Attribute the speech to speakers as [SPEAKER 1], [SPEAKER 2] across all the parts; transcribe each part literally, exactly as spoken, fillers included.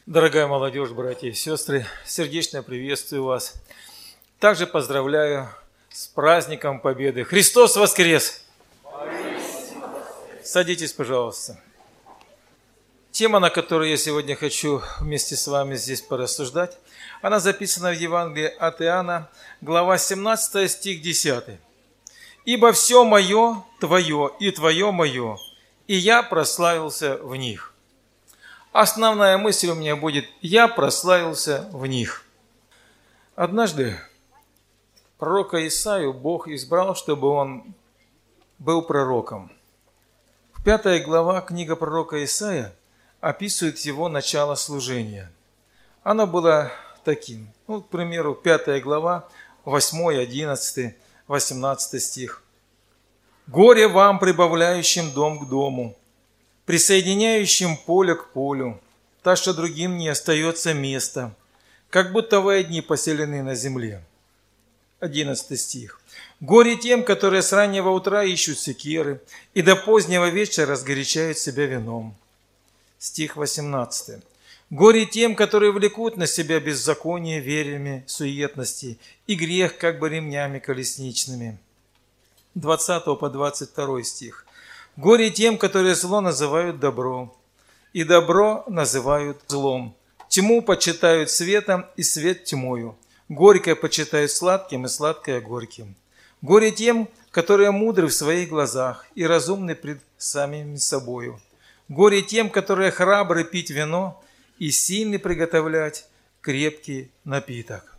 [SPEAKER 1] Дорогая молодежь, братья и сестры, сердечно приветствую вас. Также поздравляю с праздником Победы. Христос воскрес! Садитесь, пожалуйста. Тема, на которую я сегодня хочу вместе с вами здесь порассуждать, она записана в Евангелии от Иоанна, глава семнадцатая, стих десятый. «Ибо все мое твое, и твое мое, и я прославился в них». Основная мысль у меня будет: «Я прославился в них». Однажды пророка Исаию Бог избрал, чтобы он был пророком. Пятая глава книга пророка Исаия описывает его начало служения. Оно было таким. Ну, к примеру, пятая глава, восьмой, одиннадцатый, восемнадцатый стих. «Горе вам, прибавляющим дом к дому, присоединяющим поле к полю, так что другим не остается места, как будто вы одни поселены на земле». Одиннадцатый стих. «Горе тем, которые с раннего утра ищут секиры, и до позднего вечера разгорячают себя вином». Стих восемнадцатый. «Горе тем, которые влекут на себя беззаконие верями суетности и грех, как бы ремнями колесничными». двадцатый по двадцать второй стих. «Горе тем, которые зло называют добро, и добро называют злом. Тьму почитают светом, и свет тьмою. Горькое почитают сладким, и сладкое горьким. Горе тем, которые мудры в своих глазах и разумны пред самими собою. Горе тем, которые храбры пить вино и сильны приготовлять крепкий напиток».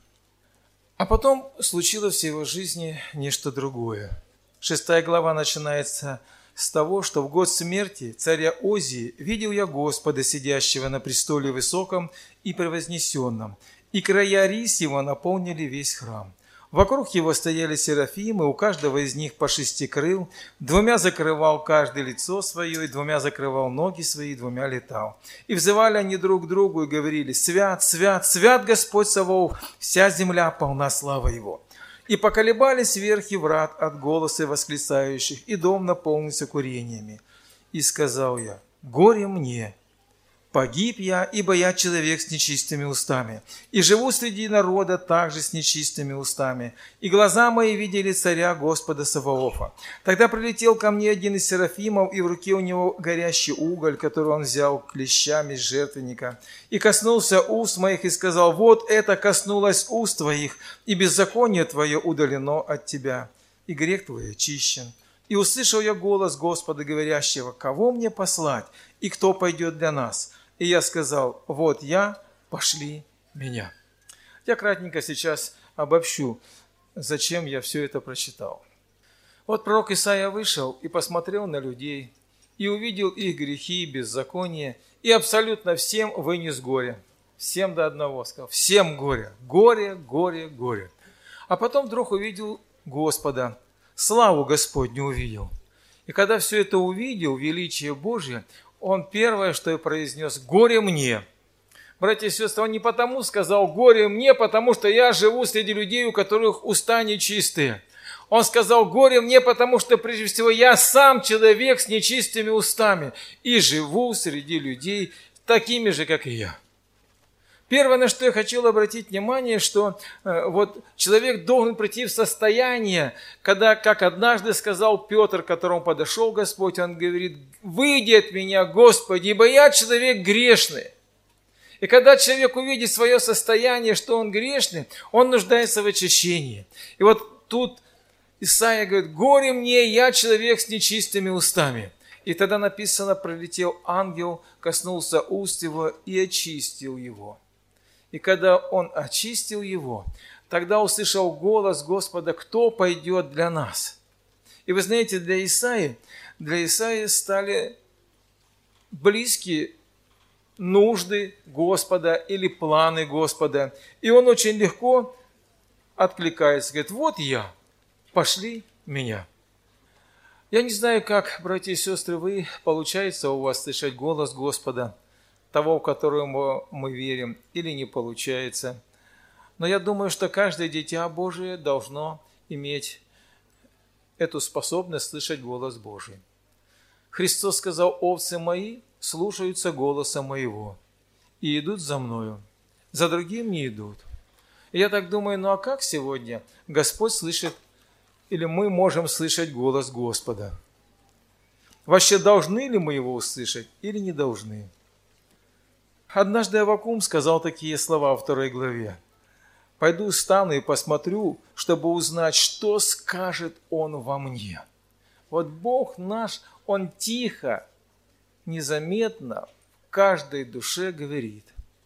[SPEAKER 1] А потом случилось в его жизни нечто другое. Шестая глава начинается с того, что в год смерти царя Озии видел я Господа, сидящего на престоле высоком и превознесенном, и края рис его наполнили весь храм. Вокруг его стояли серафимы, у каждого из них по шести крыл, двумя закрывал каждый лицо свое, и двумя закрывал ноги свои, и двумя летал. И взывали они друг к другу и говорили: «Свят, свят, свят Господь Саваоф, вся земля полна славы Его». И поколебались верхи врат от голоса восклицающих, и дом наполнился курениями. И сказал я: «Горе мне! Погиб я, ибо я человек с нечистыми устами, и живу среди народа также с нечистыми устами, и глаза мои видели царя Господа Саваофа». Тогда прилетел ко мне один из серафимов, и в руке у него горящий уголь, который он взял клещами с жертвенника, и коснулся уст моих, и сказал: «Вот это коснулось уст твоих, и беззаконие твое удалено от тебя, и грех твой очищен». И услышал я голос Господа, говорящего: «Кого мне послать, и кто пойдет для нас?» И я сказал: «Вот я, пошли меня». Я кратенько сейчас обобщу, зачем я все это прочитал. Вот пророк Исаия вышел и посмотрел на людей, и увидел их грехи и беззаконие, и абсолютно всем вынес горе. Всем до одного сказал: всем горе, горе, горе, горе. А потом вдруг увидел Господа, славу Господню увидел. И когда все это увидел, величие Божье, он первое, что и произнес: «Горе мне». Братья и сестры, он не потому сказал: «Горе мне», потому что я живу среди людей, у которых уста нечистые. Он сказал: «Горе мне», потому что, прежде всего, я сам человек с нечистыми устами и живу среди людей такими же, как и я. Первое, на что я хотел обратить внимание, что э, вот человек должен прийти в состояние, когда, как однажды сказал Петр, к которому подошел Господь, он говорит: «Выйди от меня, Господи, ибо я человек грешный». И когда человек увидит свое состояние, что он грешный, он нуждается в очищении. И вот тут Исаия говорит: «Горе мне, я человек с нечистыми устами». И тогда написано: прилетел ангел, коснулся уст его и очистил его. И когда он очистил его, тогда услышал голос Господа: «Кто пойдет для нас?» И вы знаете, для Исаии, для Исаии стали близкие нужды Господа или планы Господа. И он очень легко откликается, говорит: «Вот я, пошли меня». Я не знаю, как, братья и сестры, вы, получается у вас слышать голос Господа, того, в которого мы верим, или не получается. Но я думаю, что каждое дитя Божие должно иметь эту способность слышать голос Божий. Христос сказал: «Овцы мои слушаются голоса моего, и идут за мною, за другим не идут. И я так думаю, ну а как сегодня Господь слышит, или мы можем слышать голос Господа? Вообще должны ли мы его услышать или не должны? Однажды Аввакум сказал такие слова во второй главе. «Пойду встану и посмотрю, чтобы узнать, что скажет Он во мне». Вот Бог наш, Он тихо, незаметно в каждой душе говорит.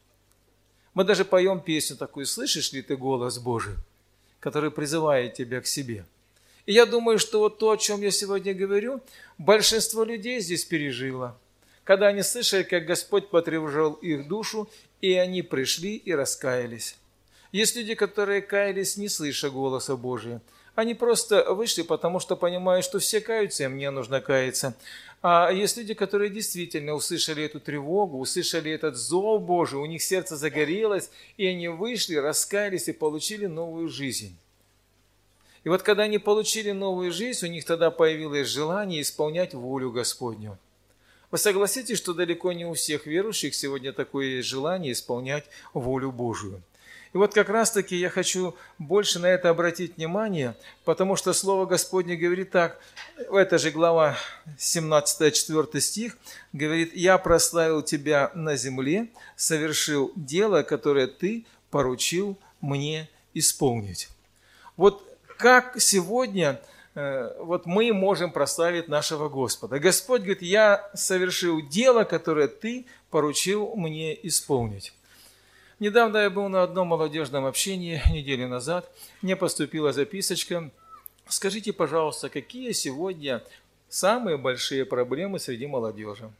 [SPEAKER 1] Мы даже поем песню такую: «Слышишь ли ты голос Божий, который призывает тебя к себе?» И я думаю, что вот то, о чем я сегодня говорю, большинство людей здесь пережило, когда они слышали, как Господь потревожил их душу, и они пришли и раскаялись. Есть люди, которые каялись, не слыша голоса Божия. Они просто вышли, потому что понимают, что все каются, и мне нужно каяться. А есть люди, которые действительно услышали эту тревогу, услышали этот зов Божий, у них сердце загорелось, и они вышли, раскаялись и получили новую жизнь. И вот когда они получили новую жизнь, у них тогда появилось желание исполнять волю Господню. Вы согласитесь, что далеко не у всех верующих сегодня такое есть желание исполнять волю Божию. И вот как раз-таки я хочу больше на это обратить внимание, потому что Слово Господне говорит так, это же глава семнадцатая, четвёртый стих, говорит: «Я прославил тебя на земле, совершил дело, которое ты поручил мне исполнить». Вот как сегодня вот мы можем прославить нашего Господа? Господь говорит: «Я совершил дело, которое ты поручил мне исполнить». Недавно я был на одном молодежном общении, неделю назад. Мне поступила записочка. Скажите, пожалуйста, какие сегодня самые большие проблемы среди молодежи?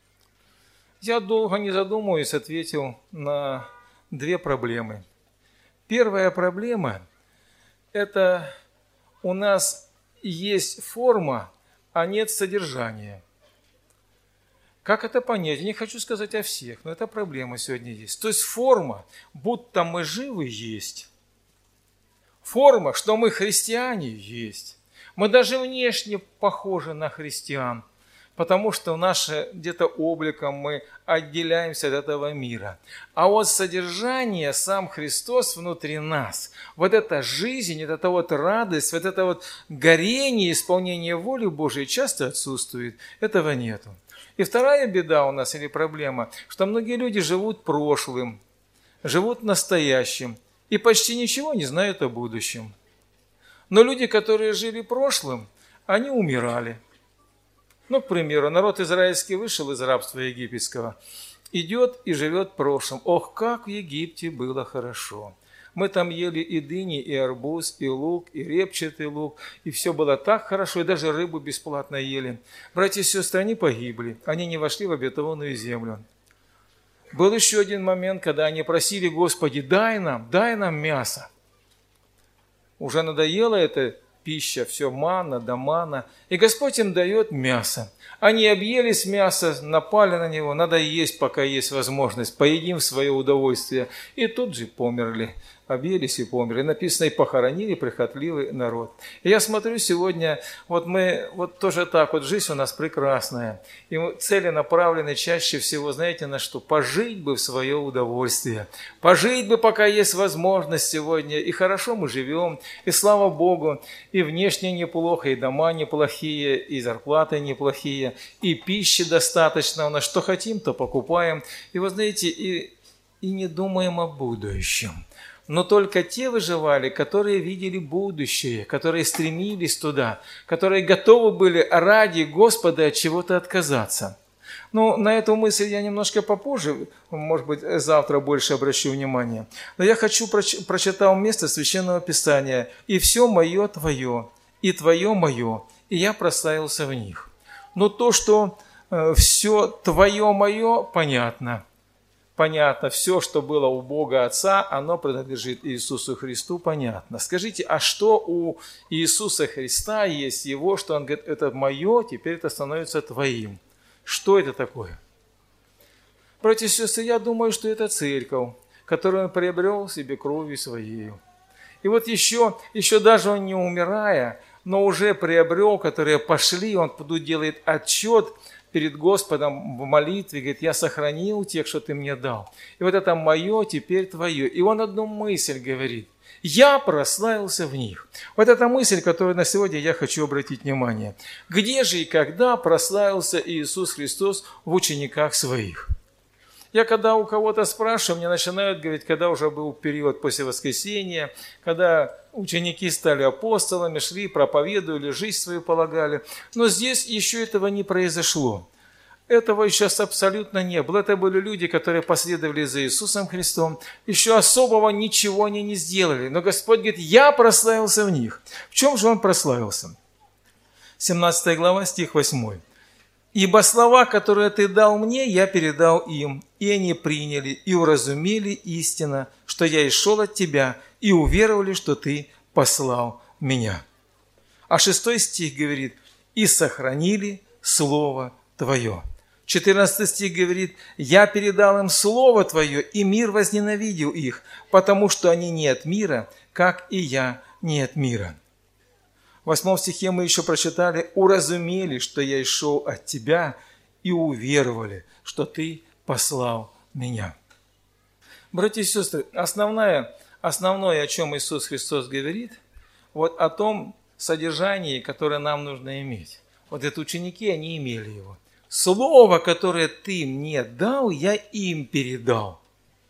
[SPEAKER 1] Я долго не задумываясь ответил на две проблемы. Первая проблема – это у нас есть форма, а нет содержания. Как это понять? Я не хочу сказать о всех, но эта проблема сегодня есть. То есть форма, будто мы живы, есть. Форма, что мы христиане, есть. Мы даже внешне похожи на христиан, потому что наше где-то обликом мы отделяемся от этого мира. А вот содержание, сам Христос внутри нас, вот эта жизнь, вот эта вот радость, вот это вот горение, исполнение воли Божией часто отсутствует. Этого нету. И вторая беда у нас или проблема, что многие люди живут прошлым, живут настоящим и почти ничего не знают о будущем. Но люди, которые жили прошлым, они умирали. Ну, к примеру, народ израильский вышел из рабства египетского, идет и живет в прошлом. Ох, как в Египте было хорошо! Мы там ели и дыни, и арбуз, и лук, и репчатый лук, и все было так хорошо, и даже рыбу бесплатно ели. Братья и сестры, они погибли, они не вошли в обетованную землю. Был еще один момент, когда они просили: Господи, дай нам, дай нам мясо. Уже надоела эта пища, все манна да манна, и Господь им дает мясо. Они объелись мяса, напали на него, надо есть, пока есть возможность, поедим в свое удовольствие, и тут же померли. Объелись и померли. Написано: и похоронили прихотливый народ. И я смотрю сегодня, вот мы, вот тоже так, вот жизнь у нас прекрасная. И мы цели направлены чаще всего, знаете, на что? Пожить бы в свое удовольствие. Пожить бы, пока есть возможность сегодня. И хорошо мы живем, и слава Богу, и внешне неплохо, и дома неплохие, и зарплаты неплохие, и пищи достаточно у нас. Что хотим, то покупаем. И вы знаете, и, и не думаем о будущем. Но только те выживали, которые видели будущее, которые стремились туда, которые готовы были ради Господа от чего-то отказаться. Ну, на эту мысль я немножко попозже, может быть, завтра больше обращу внимание. Но я хочу проч- прочитал место Священного Писания: «И все мое твое, и твое мое, и я прославился в них». Но то, что э, все твое мое, понятно. Понятно, все, что было у Бога Отца, оно принадлежит Иисусу Христу, понятно. Скажите, а что у Иисуса Христа есть Его, что Он говорит: это мое, теперь это становится твоим? Что это такое? Братья и сестры, я думаю, что это церковь, которую Он приобрел себе кровью Своею. И вот еще, еще даже Он не умирая, но уже приобрел, которые пошли, Он тут делает отчет, перед Господом в молитве, говорит, я сохранил тех, что ты мне дал. И вот это мое теперь твое. И он одну мысль говорит. Я прославился в них. Вот эта мысль, которую на сегодня я хочу обратить внимание. Где же и когда прославился Иисус Христос в учениках своих? Я когда у кого-то спрашиваю, мне начинают говорить, когда уже был период после воскресения, когда ученики стали апостолами, шли, проповедовали, жизнь свою полагали. Но здесь еще этого не произошло. Этого сейчас абсолютно не было. Это были люди, которые последовали за Иисусом Христом. Еще особого ничего они не сделали. Но Господь говорит, я прославился в них. В чем же Он прославился? семнадцатая глава, стих восьмой. «Ибо слова, которые ты дал мне, я передал им, и они приняли и уразумели истинно, что я и шел от тебя, и уверовали, что ты послал меня». А шестой стих говорит, «И сохранили слово твое». четырнадцатый стих говорит, «Я передал им слово твое, и мир возненавидел их, потому что они не от мира, как и я не от мира». В восьмом стихе мы еще прочитали, «Уразумели, что я и шел от тебя, и уверовали, что ты послал меня». Братья и сестры, основное, основное, о чем Иисус Христос говорит, вот о том содержании, которое нам нужно иметь. Вот это ученики, они имели его. Слово, которое ты мне дал, я им передал.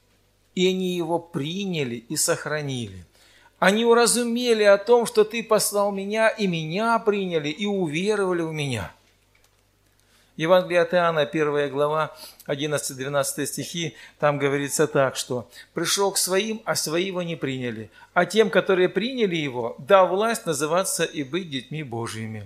[SPEAKER 1] И они его приняли и сохранили. Они уразумели о том, что ты послал меня, и меня приняли, и уверовали в меня. Евангелие от Иоанна, первая глава, одиннадцатый-двенадцатый стихи, там говорится так, что «Пришел к своим, а свои его не приняли, а тем, которые приняли его, дал власть называться и быть детьми Божьими».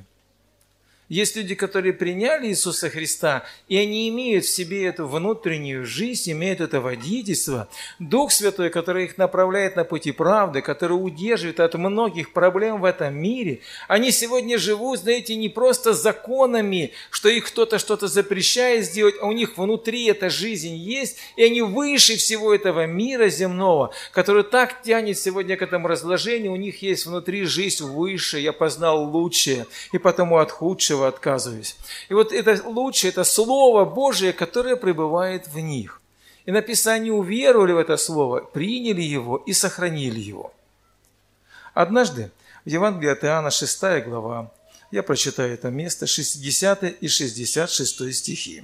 [SPEAKER 1] Есть люди, которые приняли Иисуса Христа, и они имеют в себе эту внутреннюю жизнь, имеют это водительство. Дух Святой, который их направляет на пути правды, который удерживает от многих проблем в этом мире. Они сегодня живут, знаете, не просто законами, что их кто-то что-то запрещает сделать, а у них внутри эта жизнь есть, и они выше всего этого мира земного, который так тянет сегодня к этому разложению, у них есть внутри жизнь выше, я познал лучшее, и потому от худшего отказываюсь. И вот это лучшее, это Слово Божие, которое пребывает в них. И написано, они уверовали в это Слово, приняли его и сохранили его. Однажды в Евангелии от Иоанна, шестая глава, я прочитаю это место, шестидесятый и шестьдесят шестой стихи.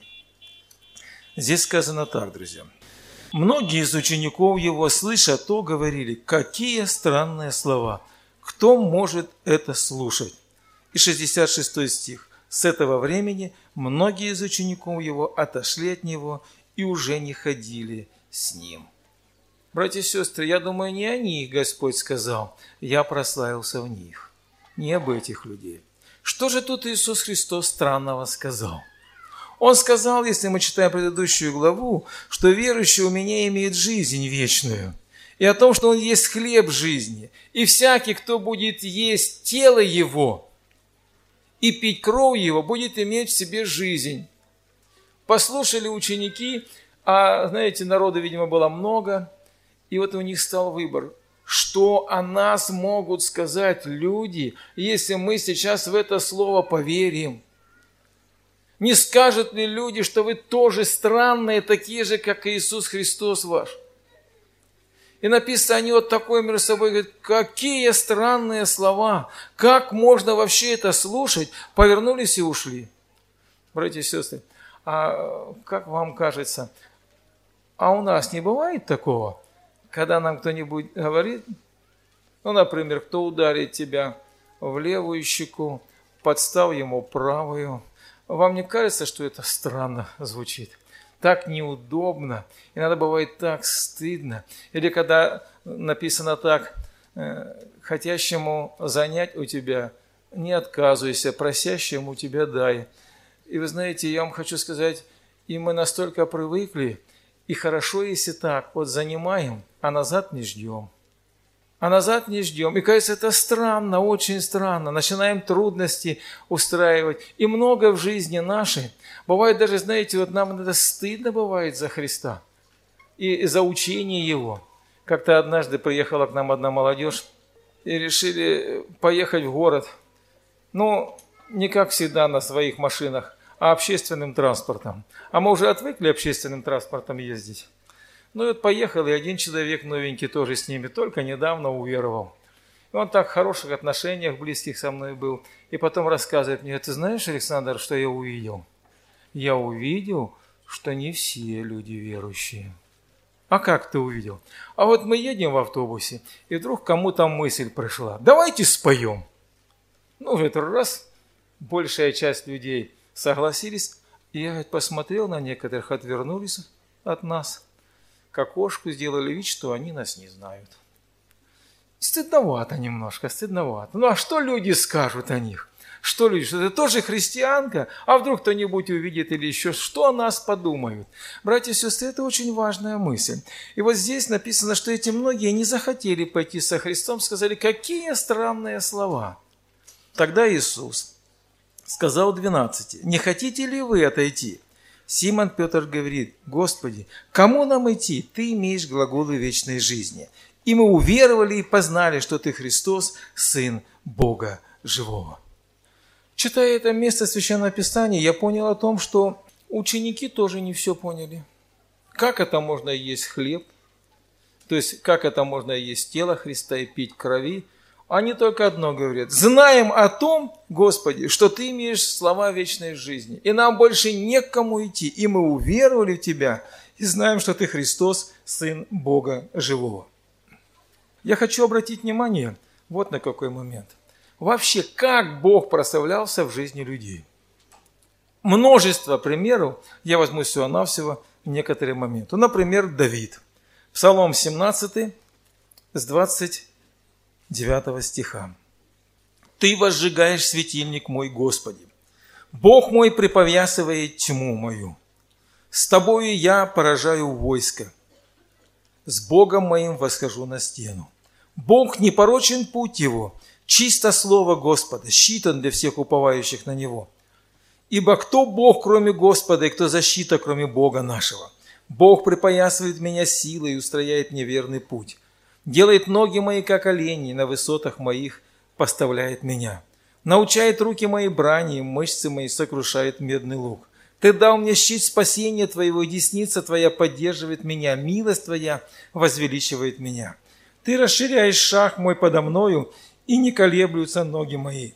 [SPEAKER 1] Здесь сказано так, друзья. «Многие из учеников его, слыша то, говорили, какие странные слова, кто может это слушать?» И шестьдесят шестой стих. «С этого времени многие из учеников его отошли от него и уже не ходили с ним». Братья и сестры, я думаю, не о них Господь сказал, я прославился в них. Не об этих людей. Что же тут Иисус Христос странного сказал? Он сказал, если мы читаем предыдущую главу, что верующий у меня имеет жизнь вечную. И о том, что Он есть хлеб жизни. И всякий, кто будет есть тело Его, и пить кровь Его, будет иметь в себе жизнь. Послушали ученики, а, знаете, народа, видимо, было много, и вот у них стал выбор. Что о нас могут сказать люди, если мы сейчас в это слово поверим? Не скажут ли люди, что вы тоже странные, такие же, как Иисус Христос ваш? И написано, они вот такой между собой говорят, какие странные слова, как можно вообще это слушать? Повернулись и ушли. Братья и сестры, а как вам кажется, а у нас не бывает такого, когда нам кто-нибудь говорит, ну, например, кто ударит тебя в левую щеку, подстав ему правую. Вам не кажется, что это странно звучит? Так неудобно, иногда бывает так стыдно. Или когда написано так, хотящему занять у тебя, не отказывайся, просящему тебя дай. И вы знаете, я вам хочу сказать, и мы настолько привыкли, и хорошо, если так, вот занимаем, а назад не ждем. А назад не ждем. И кажется, это странно, очень странно. Начинаем трудности устраивать. И много в жизни нашей. Бывает даже, знаете, вот нам иногда стыдно бывает за Христа. И за учение Его. Как-то однажды приехала к нам одна молодежь. И решили поехать в город. Ну, не как всегда на своих машинах, а общественным транспортом. А мы уже отвыкли общественным транспортом ездить. Ну и вот поехал, и один человек новенький тоже с ними, только недавно уверовал. И он так в хороших отношениях близких со мной был. И потом рассказывает мне: ты знаешь, Александр, что я увидел? Я увидел, что не все люди верующие. А как ты увидел? А вот мы едем в автобусе, и вдруг кому-то мысль пришла: давайте споем. Ну, в этот раз большая часть людей согласились. И я посмотрел на некоторых, отвернулись от нас, к окошку, сделали вид, что они нас не знают. Стыдновато немножко, стыдновато. Ну а что люди скажут о них? Что люди, что это тоже христианка? А вдруг кто-нибудь увидит или еще что о нас подумают? Братья и сестры, это очень важная мысль. И вот здесь написано, что эти многие не захотели пойти со Христом, сказали: какие странные слова. Тогда Иисус сказал двенадцати: не хотите ли вы отойти? Симон Петр говорит: Господи, кому нам идти? Ты имеешь глаголы вечной жизни. И мы уверовали и познали, что Ты Христос, Сын Бога Живого. Читая это место Священного Писания, я понял о том, что ученики тоже не все поняли. Как это можно есть хлеб? То есть, как это можно есть тело Христа и пить крови? Они только одно говорят: знаем о том, Господи, что Ты имеешь слова вечной жизни, и нам больше некому идти, и мы уверовали в Тебя, и знаем, что Ты Христос, Сын Бога Живого. Я хочу обратить внимание вот на какой момент. Вообще, как Бог прославлялся в жизни людей. Множество примеров, я возьму всего-навсего некоторые моменты. Например, Давид. Псалом семнадцатый, с двадцать девятого стиха. «Ты возжигаешь светильник мой, Господи. Бог мой припоясывает тьму мою. С Тобою я поражаю войско. С Богом моим восхожу на стену. Бог непорочен путь Его, чисто слово Господа, щит Он для всех уповающих на Него. Ибо кто Бог, кроме Господа, и кто защита, кроме Бога нашего? Бог припоясывает меня силой и устрояет мне верный путь. Делает ноги мои, как олени, на высотах моих поставляет меня. Научает руки мои брани, и мышцы мои сокрушает медный лук. Ты дал мне щит спасения Твоего, и десница Твоя поддерживает меня, милость Твоя возвеличивает меня. Ты расширяешь шаг мой подо мною, и не колеблются ноги мои.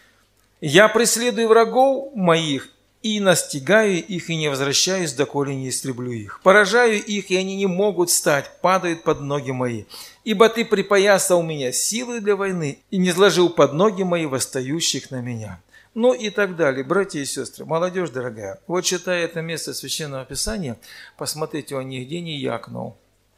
[SPEAKER 1] Я преследую врагов моих, и настигаю их, и не возвращаюсь, доколе не истреблю их. Поражаю их, и они не могут встать, падают под ноги мои. Ибо Ты припоясал меня силой для войны, и не сложил под ноги мои восстающих на меня». Ну и так далее. Братья и сестры, молодежь дорогая, вот читая это место Священного Писания, посмотрите, он нигде не якнул.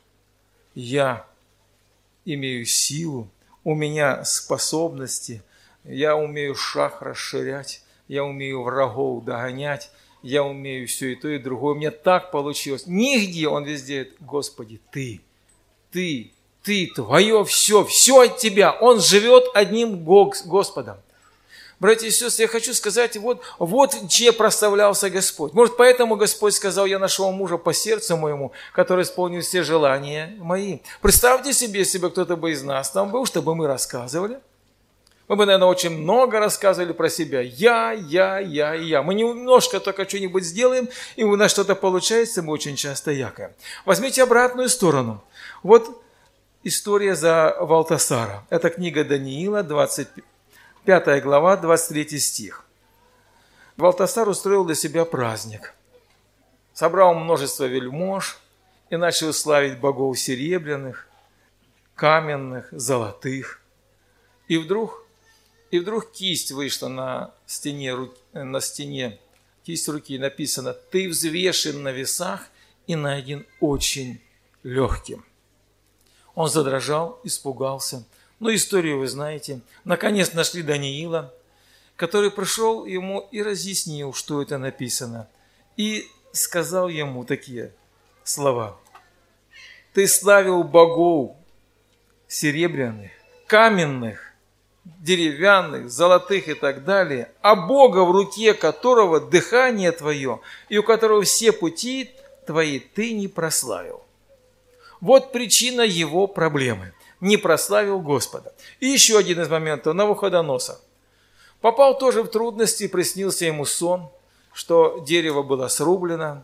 [SPEAKER 1] Я имею силу, у меня способности, я умею шаг расширять, я умею врагов догонять, я умею все и то, и другое. У меня так получилось. Нигде он везде говорит: Господи, Ты, Ты, Ты, Твое все, все от Тебя. Он живет одним Господом. Братья и сестры, я хочу сказать, вот, вот чем прославлялся Господь. Может, поэтому Господь сказал: я нашел мужа по сердцу моему, который исполнил все желания мои. Представьте себе, если бы кто-то бы из нас там был, чтобы мы рассказывали. Мы бы, наверное, очень много рассказывали про себя. Я, я, я и я. Мы немножко только что-нибудь сделаем, и у нас что-то получается, мы очень часто якаем. Возьмите обратную сторону. Вот история за Валтасара. Это книга Даниила, двадцать пятая глава, двадцать третий стих. Валтасар устроил для себя праздник. Собрал множество вельмож и начал славить богов серебряных, каменных, золотых. И вдруг, и вдруг кисть вышла на стене, на стене, кисть руки, написано: «Ты взвешен на весах и найден очень легким». Он задрожал, испугался. Ну, историю вы знаете. Наконец нашли Даниила, который пришел ему и разъяснил, что это написано. И сказал ему такие слова: «Ты славил богов серебряных, каменных, деревянных, золотых и так далее, а Бога, в руке которого дыхание твое и у которого все пути твои, ты не прославил». Вот причина его проблемы. Не прославил Господа. И еще один из моментов. Навуходоносор попал тоже в трудности, приснился ему сон, что дерево было срублено,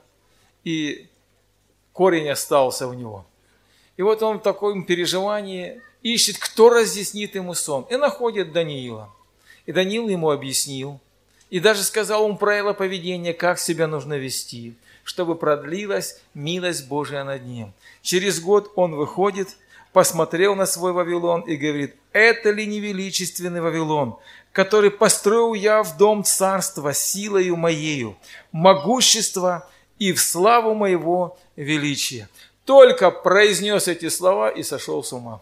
[SPEAKER 1] и корень остался у него. И вот он в таком переживании ищет, кто разъяснит ему сон. И находит Даниила. И Даниил ему объяснил. И даже сказал ему правила поведения, как себя нужно вести, чтобы продлилась милость Божия над ним. Через год он выходит, посмотрел на свой Вавилон и говорит: «Это ли не величественный Вавилон, который построил я в дом царства силою моею, могущество и в славу моего величия». Только произнес эти слова и сошел с ума.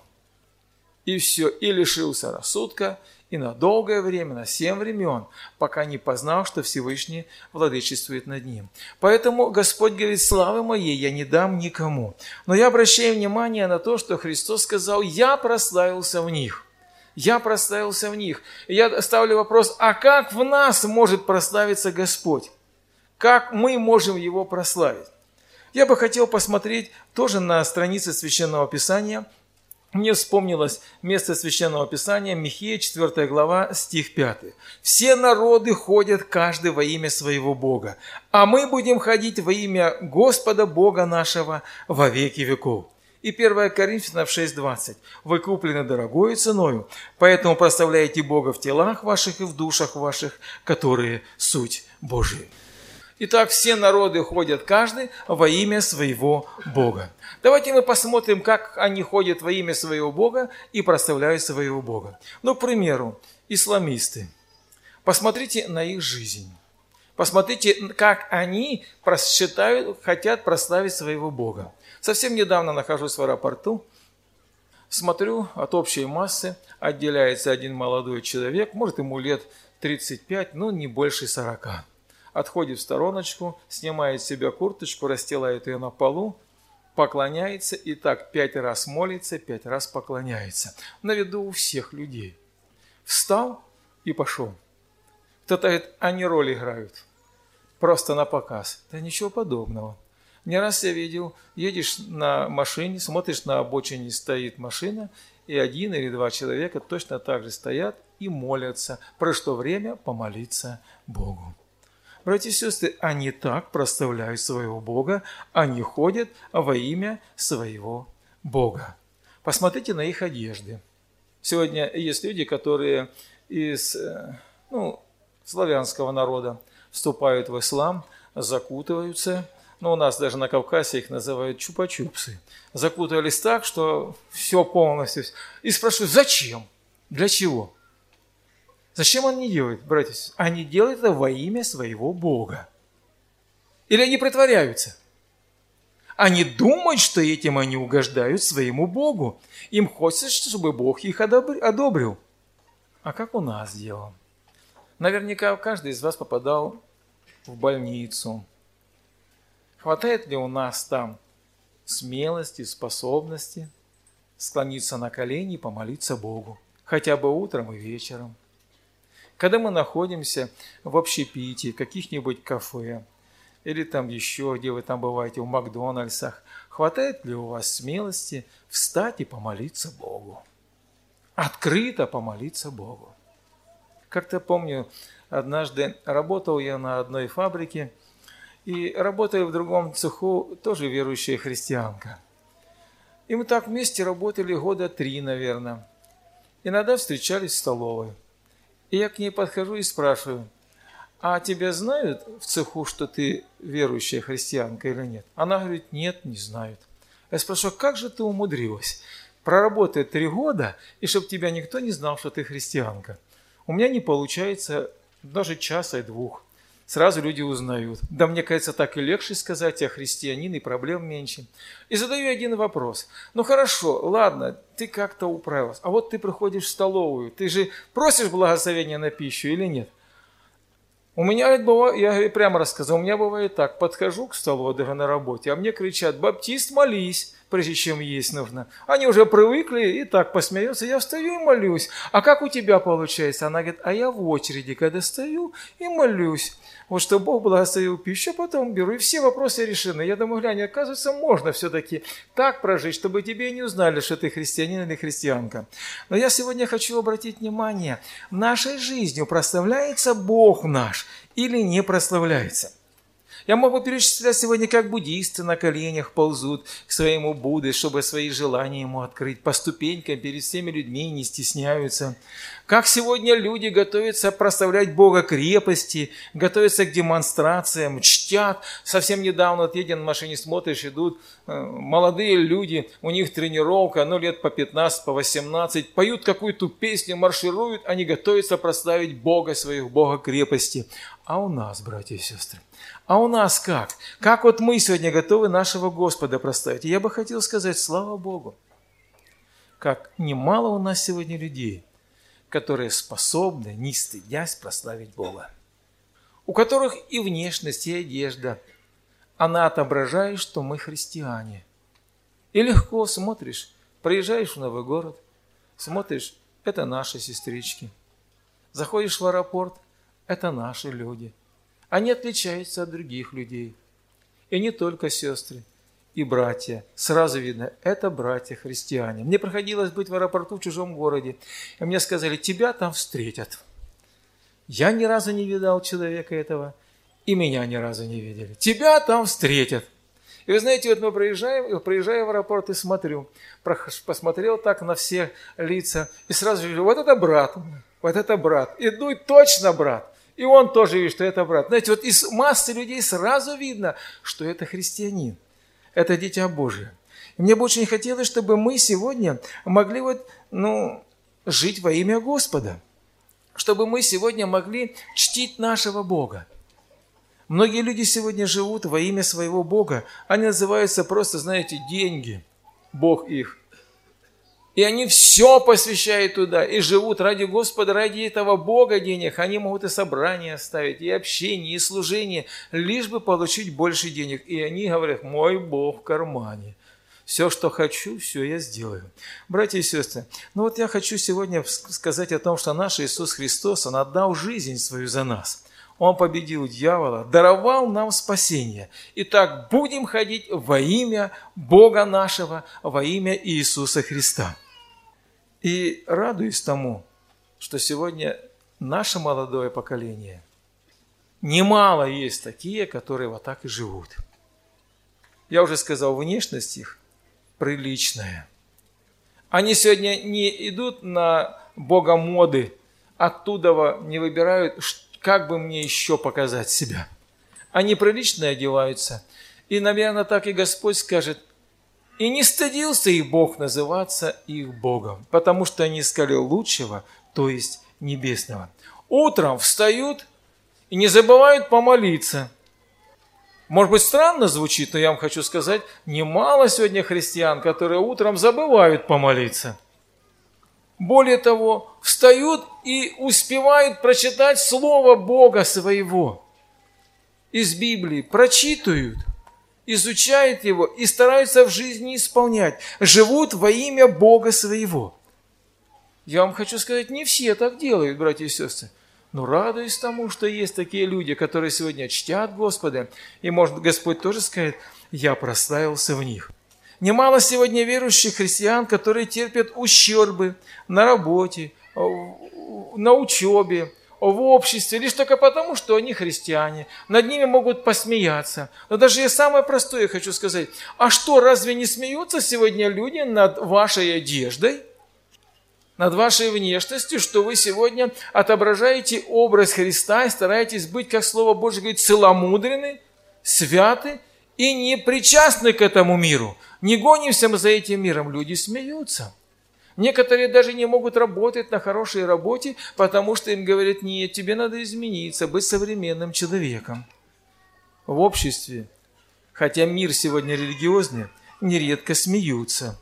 [SPEAKER 1] И все, и лишился рассудка, и на долгое время, на семь времен, пока не познал, что Всевышний владычествует над ним. Поэтому Господь говорит: славы моей я не дам никому. Но я обращаю внимание на то, что Христос сказал: я прославился в них. Я прославился в них. И я ставлю вопрос: а как в нас может прославиться Господь? Как мы можем Его прославить? Я бы хотел посмотреть тоже на странице Священного Писания. Мне вспомнилось место Священного Писания, Михея, четвёртая глава, стих пятый. «Все народы ходят, каждый во имя своего Бога, а мы будем ходить во имя Господа Бога нашего во веки веков». И первое Коринфянам шесть двадцать. «Вы куплены дорогою ценою, поэтому прославляйте Бога в телах ваших и в душах ваших, которые суть Божия». Итак, все народы ходят каждый во имя своего Бога. Давайте мы посмотрим, как они ходят во имя своего Бога и прославляют своего Бога. Ну, к примеру, исламисты. Посмотрите на их жизнь. Посмотрите, как они считают, хотят прославить своего Бога. Совсем недавно нахожусь в аэропорту. Смотрю, от общей массы отделяется один молодой человек, может, ему лет тридцать пять, но не больше сорока. Отходит в стороночку, снимает с себя курточку, расстилает ее на полу, поклоняется и так пять раз молится, пять раз поклоняется. На виду у всех людей. Встал и пошел. Кто-то говорит: они роль играют. Просто на показ. Да ничего подобного. Не раз я видел, едешь на машине, смотришь, на обочине стоит машина, и один или два человека точно так же стоят и молятся. Прошло время помолиться Богу. Братья и сестры, они так прославляют своего Бога, они ходят во имя своего Бога. Посмотрите на их одежды. Сегодня есть люди, которые из ну, славянского народа вступают в ислам, закутываются. Ну, у нас даже на Кавказе их называют чупа-чупсы. Закутались так, что все полностью. И спрашивают: зачем? Для чего? Зачем они делают, братья? Они делают это во имя своего Бога. Или они притворяются? Они думают, что этим они угождают своему Богу. Им хочется, чтобы Бог их одобрил. А как у нас дело? Наверняка каждый из вас попадал в больницу. Хватает ли у нас там смелости, способности склониться на колени и помолиться Богу? Хотя бы утром и вечером. Когда мы находимся в общепитии, в каких-нибудь кафе, или там еще, где вы там бываете, в Макдональдсах, хватает ли у вас смелости встать и помолиться Богу? Открыто помолиться Богу. Как-то помню, однажды работал я на одной фабрике, и работая в другом цеху, тоже верующая христианка. И мы так вместе работали года три, наверное. Иногда встречались в столовой. И я к ней подхожу и спрашиваю: а тебя знают в цеху, что ты верующая христианка или нет? Она говорит: нет, не знают. Я спрашиваю: как же ты умудрилась проработать три года, и чтобы тебя никто не знал, что ты христианка? У меня не получается даже часа и двух. Сразу люди узнают. Да мне кажется, так и легче сказать: я христианин, и проблем меньше. И задаю один вопрос. Ну хорошо, ладно, ты как-то управилась. А вот ты приходишь в столовую, ты же просишь благословения на пищу или нет? У меня бывает, я прямо рассказал, у меня бывает так: подхожу к столу, даже на работе, а мне кричат: баптист, молись. прежде чем есть нужно. Они уже привыкли и так посмеются. Я встаю и молюсь. А как у тебя получается? Она говорит, а я в очереди, когда стою и молюсь. Вот что Бог благословил пищу, а потом беру, и все вопросы решены. Я думаю, глянь, оказывается, можно все-таки так прожить, чтобы тебе не узнали, что ты христианин или христианка. Но я сегодня хочу обратить внимание, нашей жизнью прославляется Бог наш или не прославляется? Я могу перечислять сегодня, как буддисты на коленях ползут к своему Будде, чтобы свои желания ему открыть, по ступенькам перед всеми людьми не стесняются. Как сегодня люди готовятся прославлять Бога крепости, готовятся к демонстрациям, чтят. Совсем недавно, вот едем на машине, смотришь, идут молодые люди, у них тренировка, ну лет по пятнадцать, по восемнадцать, поют какую-то песню, маршируют, они готовятся прославить Бога своих, Бога крепости. А у нас, братья и сестры, а у нас как? Как вот мы сегодня готовы нашего Господа прославить? И я бы хотел сказать, слава Богу, как немало у нас сегодня людей, которые способны, не стыдясь, прославить Бога. У которых и внешность, и одежда, она отображает, что мы христиане. И легко смотришь, приезжаешь в новый город, смотришь, это наши сестрички. Заходишь в аэропорт, это наши люди. Они отличаются от других людей. И не только сестры и братья. Сразу видно, это братья-христиане. Мне приходилось быть в аэропорту в чужом городе. И мне сказали, тебя там встретят. Я ни разу не видал человека этого, и меня ни разу не видели. Тебя там встретят. И вы знаете, вот мы проезжаем, проезжаю в аэропорт и смотрю, посмотрел так на все лица, и сразу вижу, вот это брат, вот это брат. Иду, и точно брат. И он тоже видит, что это брат. Знаете, вот из массы людей сразу видно, что это христианин. Это дитя Божие. И мне бы очень хотелось, чтобы мы сегодня могли вот, ну, жить во имя Господа. Чтобы мы сегодня могли чтить нашего Бога. Многие люди сегодня живут во имя своего Бога. Они называются просто, знаете, деньги. Бог их. И они все посвящают туда, и живут ради Господа, ради этого Бога денег. Они могут и собрания оставить, и общение, и служение, лишь бы получить больше денег. И они говорят, мой Бог в кармане. Все, что хочу, все я сделаю. Братья и сестры, ну вот я хочу сегодня сказать о том, что наш Иисус Христос, Он отдал жизнь свою за нас. Он победил дьявола, даровал нам спасение. Итак, будем ходить во имя Бога нашего, во имя Иисуса Христа. И радуюсь тому, что сегодня наше молодое поколение, немало есть такие, которые вот так и живут. Я уже сказал, внешность их приличная. Они сегодня не идут на бога моды, оттуда не выбирают, как бы мне еще показать себя. Они прилично одеваются. И, наверное, так и Господь скажет, и не стыдился их Бог называться их Богом, потому что они искали лучшего, то есть небесного. Утром встают и не забывают помолиться. Может быть, странно звучит, но я вам хочу сказать, немало сегодня христиан, которые утром забывают помолиться. Более того, встают и успевают прочитать Слово Бога своего из Библии, прочитывают, изучают его и стараются в жизни исполнять, живут во имя Бога своего. Я вам хочу сказать, не все так делают, братья и сестры. Но радуюсь тому, что есть такие люди, которые сегодня чтят Господа, и, может, Господь тоже скажет, я прославился в них. Немало сегодня верующих христиан, которые терпят ущербы на работе, на учебе, в обществе, лишь только потому, что они христиане. Над ними могут посмеяться. Но даже я самое простое хочу сказать. А что, разве не смеются сегодня люди над вашей одеждой? Над вашей внешностью, что вы сегодня отображаете образ Христа и стараетесь быть, как Слово Божье говорит, целомудрены, святы и не причастны к этому миру. Не гонимся мы за этим миром. Люди смеются. Некоторые даже не могут работать на хорошей работе, потому что им говорят, нет, тебе надо измениться, быть современным человеком. В обществе, хотя мир сегодня религиозный, нередко смеются.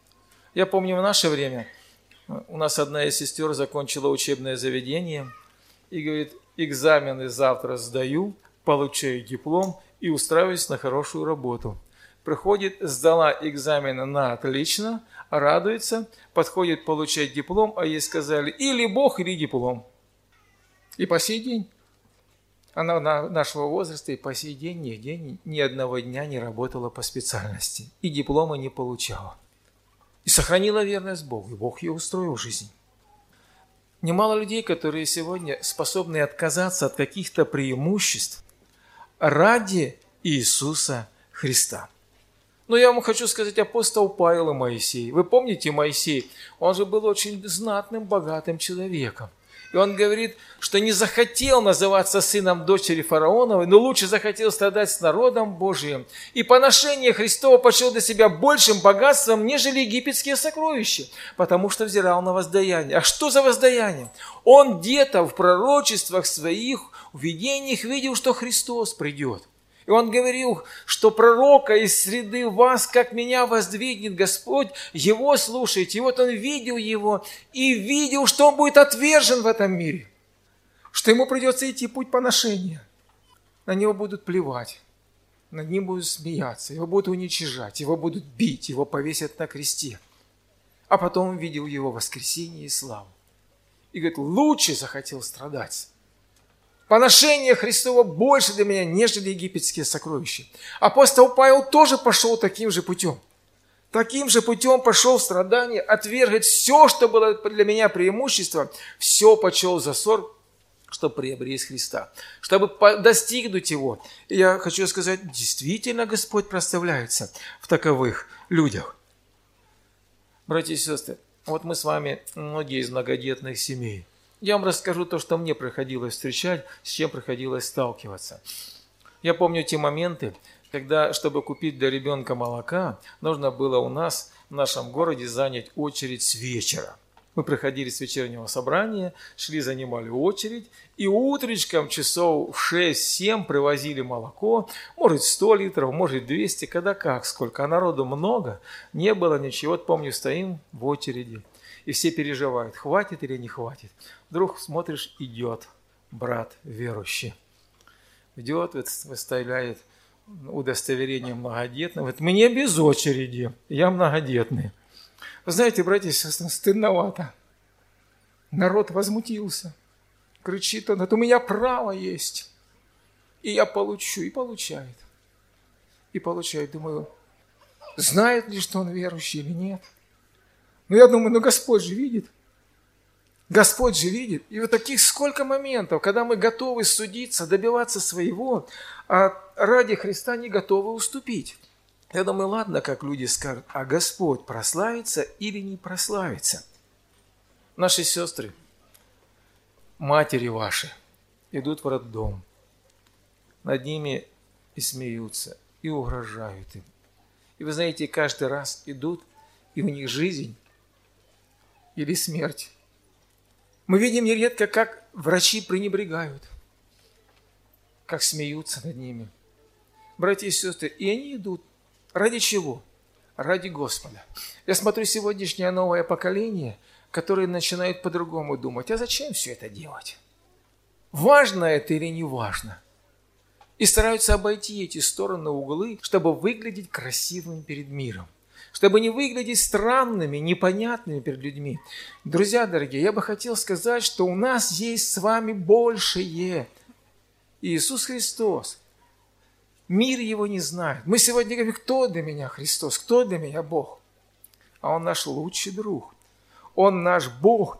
[SPEAKER 1] Я помню, в наше время у нас одна из сестер закончила учебное заведение и говорит, экзамены завтра сдаю, получаю диплом и устраиваюсь на хорошую работу. Приходит, сдала экзамены на отлично, радуется, подходит получать диплом, а ей сказали, или Бог, или диплом. И по сей день, она нашего возраста, и по сей день нигде ни, ни одного дня не работала по специальности, и диплома не получала. И сохранила верность Богу, и Бог ее устроил в жизни. Немало людей, которые сегодня способны отказаться от каких-то преимуществ ради Иисуса Христа. Но я вам хочу сказать, апостол Павел и Моисей. Вы помните Моисей? Он же был очень знатным, богатым человеком. И он говорит, что не захотел называться сыном дочери фараоновой, но лучше захотел страдать с народом Божиим. И поношение Христово почел для себя большим богатством, нежели египетские сокровища, потому что взирал на воздаяние. А что за воздаяние? Он где-то в пророчествах своих, в видениях видел, что Христос придет. И он говорил, что пророка из среды вас, как меня воздвигнет Господь, его слушайте. И вот он видел его и видел, что он будет отвержен в этом мире. Что ему придется идти путь поношения. На него будут плевать, над ним будут смеяться, его будут уничижать, его будут бить, его повесят на кресте. А потом он видел его воскресение и славу. И говорит, лучше захотел страдать. Поношение Христово больше для меня, нежели египетские сокровища. Апостол Павел тоже пошел таким же путем. Таким же путем пошел в страдания, отвергать все, что было для меня преимуществом, все почел за ссор, чтобы приобрести Христа, чтобы достигнуть Его. И я хочу сказать, действительно Господь прославляется в таковых людях. Братья и сестры, вот мы с вами, многие из многодетных семей. Я вам расскажу то, что мне приходилось встречать, с чем приходилось сталкиваться. Я помню те моменты, когда, чтобы купить для ребенка молока, нужно было у нас в нашем городе занять очередь с вечера. Мы приходили с вечернего собрания, шли, занимали очередь, и утречком часов в шесть-семь привозили молоко, может сто литров, может двести, когда как, сколько, а народу много, не было ничего. Вот помню, стоим в очереди. И все переживают, хватит или не хватит. Вдруг смотришь, идет брат верующий. Идет, выставляет удостоверение многодетного. Говорит, мне без очереди, я многодетный. Вы знаете, братья и сестры, стыдновато. Народ возмутился. Кричит он, это у меня право есть. И я получу, и получает. И получает. Думаю, знает ли, что он верующий или нет? Но я думаю, ну Господь же видит. Господь же видит. И вот таких сколько моментов, когда мы готовы судиться, добиваться своего, а ради Христа не готовы уступить. Я думаю, ладно, как люди скажут, а Господь прославится или не прославится? Наши сестры, матери ваши, идут в роддом. Над ними и смеются, и угрожают им. И вы знаете, каждый раз идут, и у них жизнь или смерть. Мы видим нередко, как врачи пренебрегают, как смеются над ними. Братья и сестры, и они идут. Ради чего? Ради Господа. Я смотрю сегодняшнее новое поколение, которые начинают по-другому думать. А зачем все это делать? Важно это или не важно? И стараются обойти эти стороны, углы, чтобы выглядеть красивым перед миром. Чтобы не выглядеть странными, непонятными перед людьми. Друзья дорогие, я бы хотел сказать, что у нас есть с вами большее. Иисус Христос. Мир его не знает. Мы сегодня говорим, кто для меня Христос, кто для меня Бог? А Он наш лучший друг. Он наш Бог.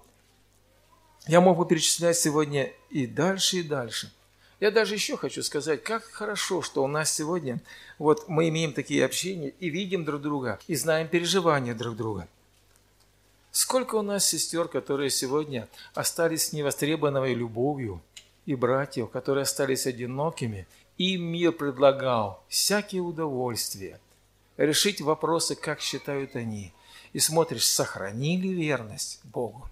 [SPEAKER 1] Я мог бы перечислять сегодня и дальше, и дальше. Я даже еще хочу сказать, как хорошо, что у нас сегодня, вот мы имеем такие общения и видим друг друга, и знаем переживания друг друга. Сколько у нас сестер, которые сегодня остались с невостребованной любовью, и братьев, которые остались одинокими, им мир предлагал всякие удовольствия, решить вопросы, как считают они. И смотришь, сохранили верность Богу.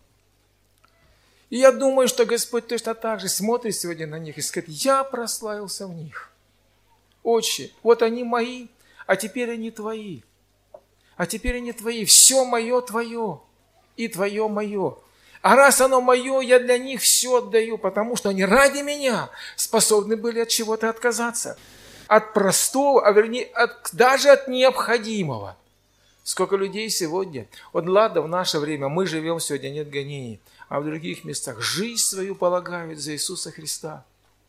[SPEAKER 1] И я думаю, что Господь точно так же смотрит сегодня на них и скажет, я прославился в них. Отче, вот они мои, а теперь они твои. А теперь они твои. Все мое твое, и твое мое. А раз оно мое, я для них все отдаю, потому что они ради меня способны были от чего-то отказаться. от простого, а вернее, от, даже от необходимого. Сколько людей сегодня, вот ладно, в наше время, мы живем сегодня, нет гонений, а в других местах жизнь свою полагают за Иисуса Христа.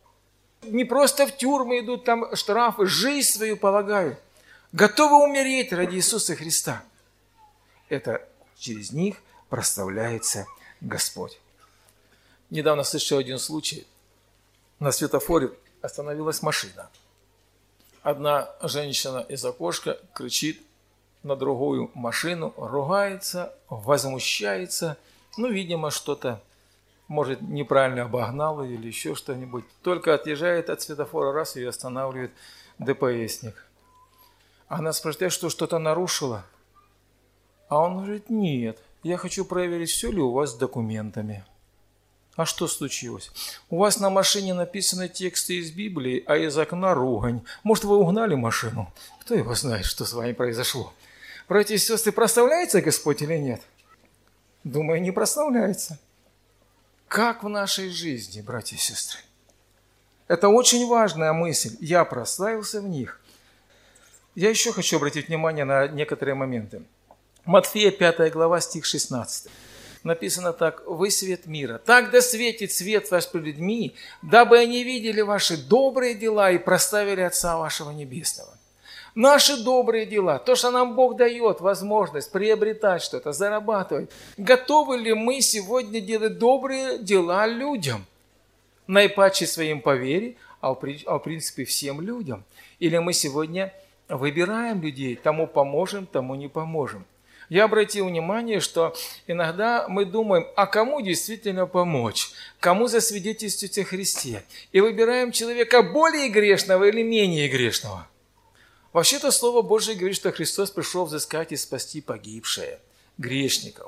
[SPEAKER 1] Не просто в тюрьмы идут, там штрафы, жизнь свою полагают. Готовы умереть ради Иисуса Христа. Это через них прославляется Господь. Недавно слышал один случай. На светофоре остановилась машина. Одна женщина из окошка кричит на другую машину, ругается, возмущается. Ну, видимо, что-то, может, неправильно обогнал ее или еще что-нибудь. Только отъезжает от светофора, раз ее останавливает ДПСник. Она спрашивает, что что-то нарушила? А он говорит, нет, я хочу проверить, все ли у вас с документами. А что случилось? У вас на машине написаны тексты из Библии, а из окна ругань. Может, вы угнали машину? Кто его знает, что с вами произошло? Братья и сестры, прославляется Господь или нет? Думаю, не прославляется. Как в нашей жизни, братья и сестры? Это очень важная мысль. Я прославился в них. Я еще хочу обратить внимание на некоторые моменты. Матфея пятая глава, стих шестнадцатый. Написано так: «Вы свет мира. Так да светит свет ваш пред людьми, дабы они видели ваши добрые дела и прославили Отца вашего Небесного». Наши добрые дела, то, что нам Бог дает возможность приобретать что-то, зарабатывать. Готовы ли мы сегодня делать добрые дела людям? Наипаче своим по вере, а в принципе всем людям. Или мы сегодня выбираем людей, тому поможем, тому не поможем. Я обратил внимание, что иногда мы думаем, а кому действительно помочь, кому засвидетельствовать о Христе. И выбираем человека более грешного или менее грешного. Вообще-то Слово Божие говорит, что Христос пришел взыскать и спасти погибшие, грешников.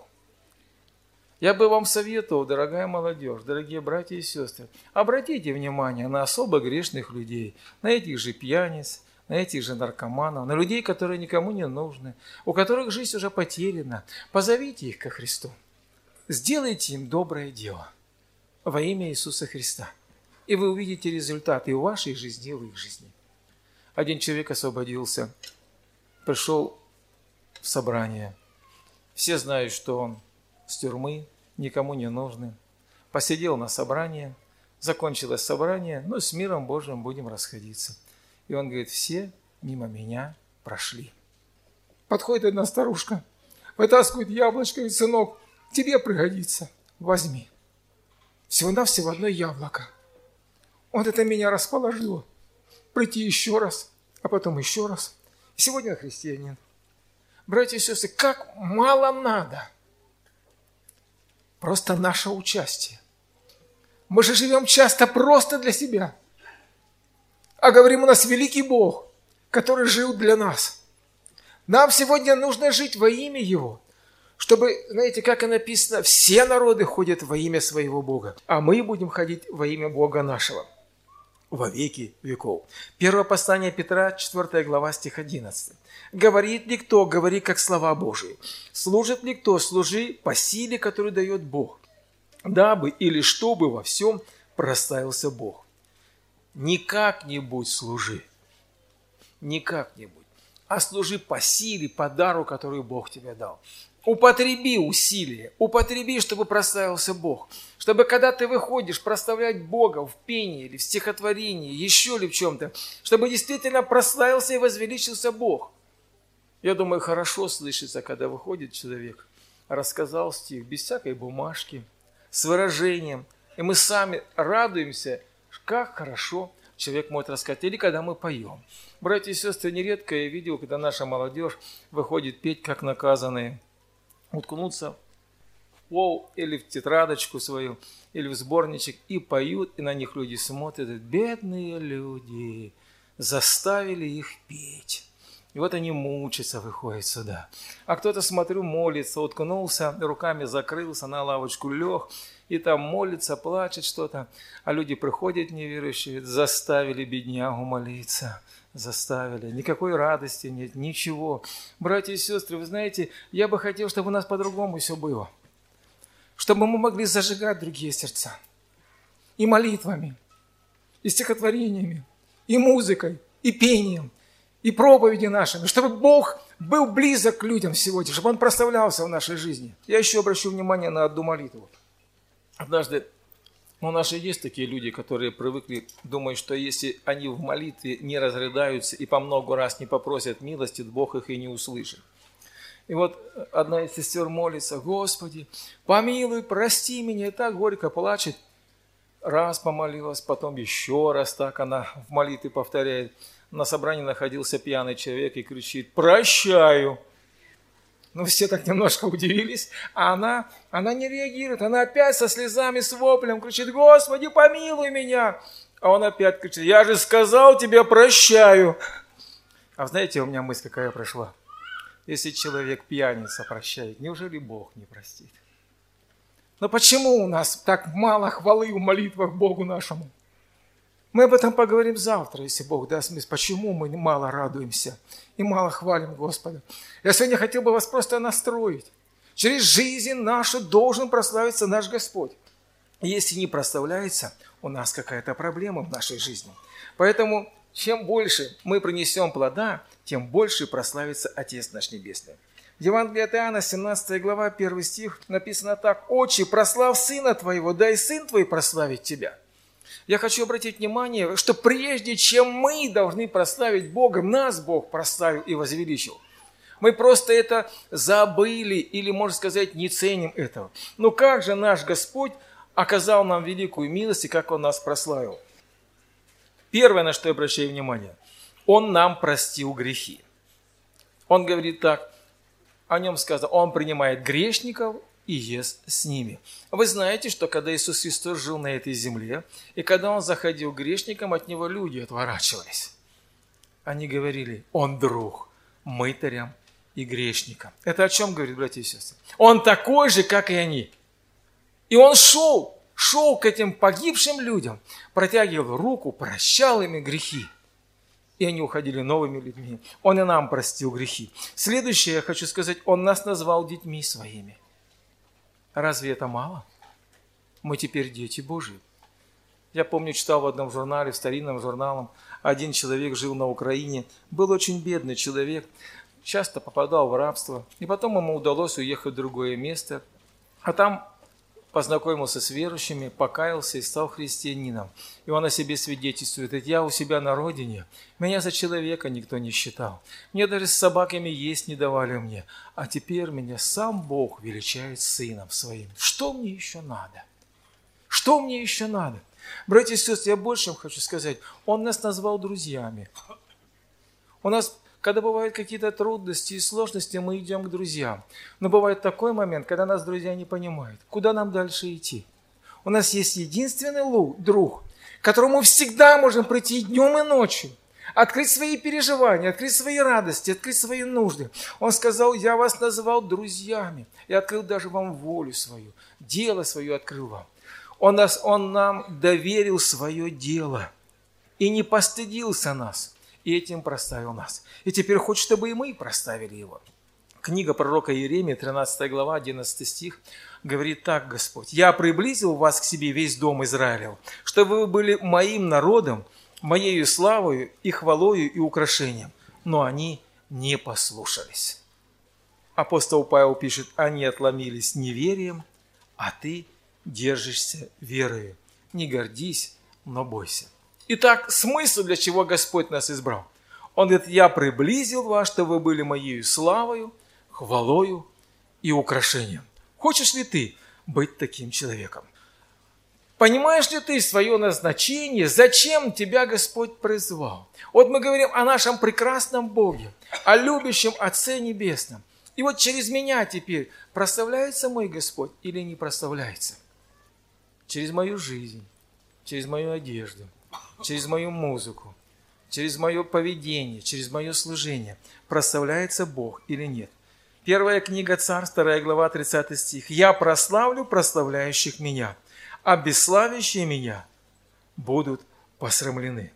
[SPEAKER 1] Я бы вам советовал, дорогая молодежь, дорогие братья и сестры, обратите внимание на особо грешных людей, на этих же пьяниц, на этих же наркоманов, на людей, которые никому не нужны, у которых жизнь уже потеряна. Позовите их ко Христу. Сделайте им доброе дело во имя Иисуса Христа. И вы увидите результаты и в вашей жизни, и в их жизни. Один человек освободился, пришел в собрание. Все знают, что он с тюрьмы, никому не нужный. Посидел на собрании, закончилось собрание, но с миром Божьим будем расходиться. И он говорит, все мимо меня прошли. Подходит одна старушка, вытаскивает яблочко и: сынок, тебе пригодится, возьми. Всего-навсего одно яблоко. Вот это меня расположило. Прийти еще раз, а потом еще раз. Сегодня я христианин. Братья и сестры, как мало надо. Просто наше участие. Мы же живем часто просто для себя. А говорим, у нас великий Бог, который жил для нас. Нам сегодня нужно жить во имя Его. Чтобы, знаете, как и написано, все народы ходят во имя своего Бога. А мы будем ходить во имя Бога нашего. Во веки веков. Первое послание Петра, четвёртая глава, стих одиннадцатый. «Говорит ли кто, говори как слова Божии. Служит ли кто, служи по силе, которую дает Бог. Дабы или чтобы во всем прославился Бог». Не как-нибудь служи. Не как-нибудь. А служи по силе, по дару, который Бог тебе дал. Употреби усилия, употреби, чтобы прославился Бог. Чтобы когда ты выходишь прославлять Бога в пении или в стихотворении, еще ли в чем-то, чтобы действительно прославился и возвеличился Бог. Я думаю, хорошо слышится, когда выходит человек, рассказал стих без всякой бумажки, с выражением, и мы сами радуемся, как хорошо человек может рассказать. Или когда мы поем. Братья и сестры, нередко я видел, когда наша молодежь выходит петь, как наказанные, уткнуться в пол или в тетрадочку свою, или в сборничек, и поют, и на них люди смотрят, бедные люди, заставили их петь. И вот они мучатся, выходят сюда. А кто-то, смотрю, молится, уткнулся, руками закрылся, на лавочку лег, и там молится, плачет что-то. А люди приходят неверующие, заставили беднягу молиться. Заставили. Никакой радости нет, ничего. Братья и сестры, вы знаете, я бы хотел, чтобы у нас по-другому все было. Чтобы мы могли зажигать другие сердца. И молитвами, и стихотворениями, и музыкой,
[SPEAKER 2] и пением, и проповеди нашими, чтобы Бог был близок к людям сегодня, чтобы Он прославлялся в нашей жизни. Я еще обращу внимание на одну молитву. Однажды у нас же есть такие люди, которые привыкли думать, что если они в молитве не разрыдаются и по много раз не попросят милости, Бог их и не услышит. И вот одна из сестер молится: Господи, помилуй, прости меня, и так горько плачет. Раз помолилась, потом еще раз так она в молитве повторяет. На собрании находился пьяный человек и кричит: прощаю. Ну, все так немножко удивились, а она, она не реагирует. Она опять со слезами, с воплем кричит: Господи, помилуй меня. А он опять кричит: я же сказал тебе прощаю. А знаете, у меня мысль какая прошла? Если человек пьяница прощает, неужели Бог не простит? Но почему у нас так мало хвалы в молитвах Богу нашему? Мы об этом поговорим завтра, если Бог даст мне. Почему мы мало радуемся и мало хвалим Господа? Я сегодня хотел бы вас просто настроить. Через жизнь нашу должен прославиться наш Господь. И если не прославляется, у нас какая-то проблема в нашей жизни. Поэтому чем больше мы принесем плода, тем больше прославится Отец наш Небесный. В Евангелии от Иоанна, семнадцатая глава, первый стих, написано так: «Отче, прослав Сына Твоего, дай Сын Твой прославить Тебя». Я хочу обратить внимание, что прежде чем мы должны прославить Бога, нас Бог прославил и возвеличил. Мы просто это забыли или, можно сказать, не ценим этого. Но как же наш Господь оказал нам великую милость и как Он нас прославил? Первое, на что я обращаю внимание, Он нам простил грехи. Он говорит так, о Нем сказано: Он принимает грешников и ест с ними. Вы знаете, что когда Иисус Христос жил на этой земле, и когда Он заходил к грешникам, от Него люди отворачивались. Они говорили: Он друг мытарям и грешникам. Это о чем говорит, братья и сестры? Он такой же, как и они. И Он шел, шел к этим погибшим людям, протягивал руку, прощал им грехи. И они уходили новыми людьми. Он и нам простил грехи. Следующее, я хочу сказать, Он нас назвал детьми Своими. Разве это мало? Мы теперь дети Божьи. Я помню, читал в одном журнале, в старинном журнале, один человек жил на Украине, был очень бедный человек, часто попадал в рабство, и потом ему удалось уехать в другое место, а там познакомился с верующими, покаялся и стал христианином. И он о себе свидетельствует: «Ведь я у себя на родине, меня за человека никто не считал, мне даже с собаками есть не давали мне, а теперь меня сам Бог величает сыном своим. Что мне еще надо? Что мне еще надо?» Братья и сестры, я больше вам хочу сказать, Он нас назвал друзьями. У нас, когда бывают какие-то трудности и сложности, мы идем к друзьям. Но бывает такой момент, когда нас друзья не понимают, куда нам дальше идти. У нас есть единственный друг, к которому всегда можем прийти днем и ночью, открыть свои переживания, открыть свои радости, открыть свои нужды. Он сказал: я вас назвал друзьями, и открыл даже вам волю свою, дело свое открыл вам. Он, нас, он нам доверил свое дело и не постыдился нас, и этим прославил нас. И теперь хочет, чтобы и мы прославили Его. Книга пророка Иеремии, тринадцатая глава, одиннадцатый стих, говорит так: Господь: «Я приблизил вас к себе, весь дом Израилев, чтобы вы были моим народом, моею славою и хвалою и украшением». Но они не послушались. Апостол Павел пишет: «Они отломились неверием, а ты держишься верою. Не гордись, но бойся». Итак, смысл, для чего Господь нас избрал. Он говорит: «Я приблизил вас, чтобы вы были моею славою, хвалою и украшением». Хочешь ли ты быть таким человеком? Понимаешь ли ты свое назначение, зачем тебя Господь призвал? Вот мы говорим о нашем прекрасном Боге, о любящем Отце Небесном. И вот через меня теперь прославляется мой Господь или не прославляется? Через мою жизнь, через мою одежду, через мою музыку, через мое поведение, через мое служение прославляется Бог или нет? Первая книга Царств, вторая глава, тридцатый стих. «Я прославлю прославляющих меня, а бесславящие меня будут посрамлены».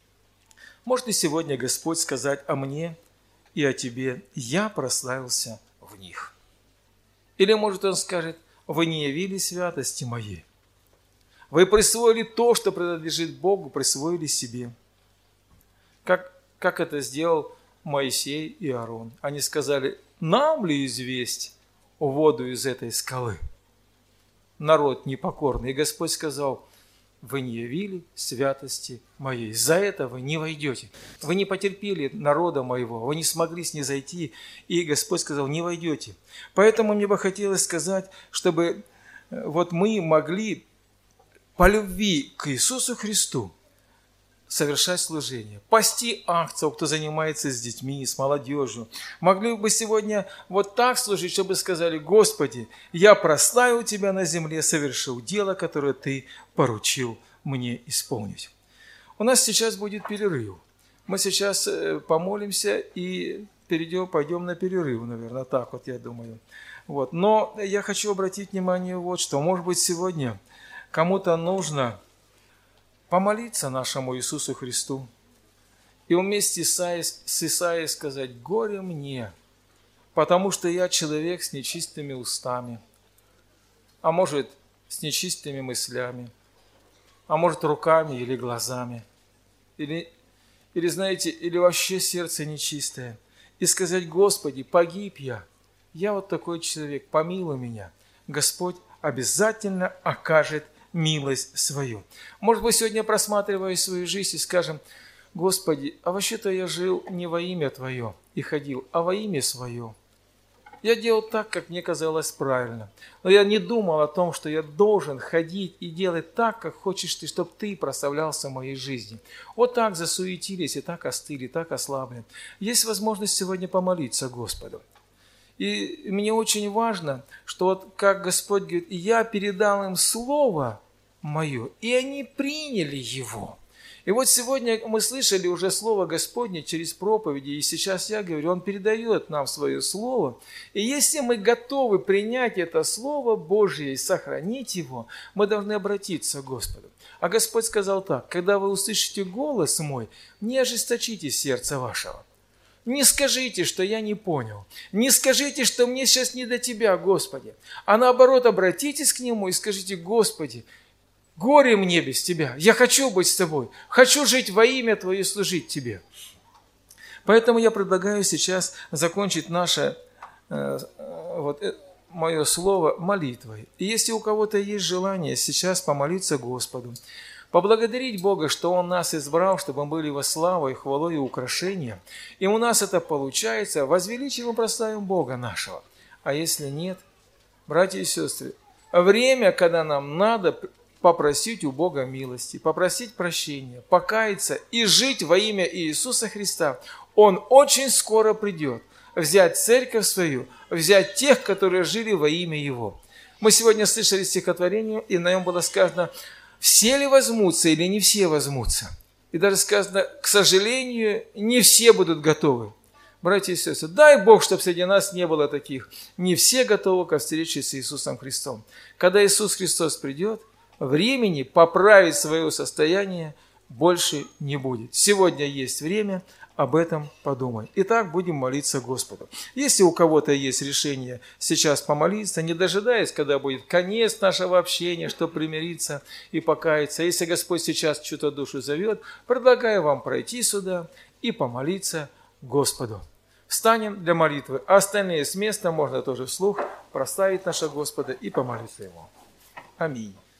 [SPEAKER 2] Может ли сегодня Господь сказать о мне и о тебе: «Я прославился в них»? Или может Он скажет: «Вы не явили святости моей». Вы присвоили то, что принадлежит Богу, присвоили себе. Как
[SPEAKER 1] как это сделал Моисей и Аарон. Они сказали: нам ли известь воду из этой скалы? Народ непокорный. И Господь сказал: вы не явили святости моей, за это вы не войдете. Вы не потерпели народа моего, вы не смогли снизойти, и Господь сказал: не войдете. Поэтому мне бы хотелось сказать, чтобы вот мы могли по любви к Иисусу Христу совершать служение, пасти акцию, кто занимается с детьми, с молодежью. Могли бы сегодня вот так служить, чтобы сказали: Господи, я прославил Тебя на земле, совершил дело, которое Ты поручил мне исполнить. У нас сейчас будет перерыв. Мы сейчас помолимся и перейдем, пойдем на перерыв, наверное, так вот я думаю. Вот. Но я хочу обратить внимание вот что. Может быть, сегодня кому-то нужно помолиться нашему Иисусу Христу и вместе с Исаией сказать: горе мне, потому что я человек с нечистыми устами, а может, с нечистыми мыслями, а может, руками или глазами, или, или знаете, или вообще сердце нечистое, и сказать: Господи, погиб я, я вот такой человек, помилуй меня. Господь обязательно окажет милость свою. Может быть, сегодня, просматривая свою жизнь, и скажем: Господи, а вообще-то я жил не во имя Твое и ходил, а во имя свое. Я делал так, как мне казалось правильно. Но я не думал о том, что я должен ходить и делать так, как хочешь Ты, чтобы Ты прославлялся в моей жизни. Вот так засуетились, и так остыли, так ослабли. Есть возможность сегодня помолиться Господу. И мне очень важно, что вот как Господь говорит: я передал им Слово Мое, и они приняли его. И вот сегодня мы слышали уже Слово Господне через проповеди, и сейчас я говорю, Он передает нам Свое Слово. И если мы готовы принять это Слово Божье и сохранить его, мы должны обратиться к Господу. А Господь сказал так: когда вы услышите голос Мой, не ожесточите сердце вашего. Не скажите, что я не понял. Не скажите, что мне сейчас не до Тебя, Господи. А наоборот, обратитесь к Нему и скажите: Господи, горе мне без Тебя. Я хочу быть с Тобой. Хочу жить во имя Твое, служить Тебе. Поэтому я предлагаю сейчас закончить наше, э, вот, э, мое слово молитвой. И если у кого-то есть желание сейчас помолиться Господу, поблагодарить Бога, что Он нас избрал, чтобы мы были во славу и хвалой и украшением. И у нас это получается. Возвеличим и прославим Бога нашего. А если нет, братья и сестры, время, когда нам надо попросить у Бога милости, попросить прощения, покаяться и жить во имя Иисуса Христа, Он очень скоро придет. Взять церковь свою, взять тех, которые жили во имя Его. Мы сегодня слышали стихотворение, и на нем было сказано: все ли возьмутся или не все возьмутся? И даже сказано: к сожалению, не все будут готовы. Братья и сестры, дай Бог, чтобы среди нас не было таких. Не все готовы ко встрече с Иисусом Христом. Когда Иисус Христос придет, времени поправить свое состояние больше не будет. Сегодня есть время, об этом подумай. Итак, будем молиться Господу. Если у кого-то есть решение сейчас помолиться, не дожидаясь, когда будет конец нашего общения, чтобы примириться и покаяться. Если Господь сейчас чью-то душу зовет, предлагаю вам пройти сюда и помолиться Господу. Встанем для молитвы, а остальные с места можно тоже вслух прославить нашего Господа и помолиться Ему. Аминь.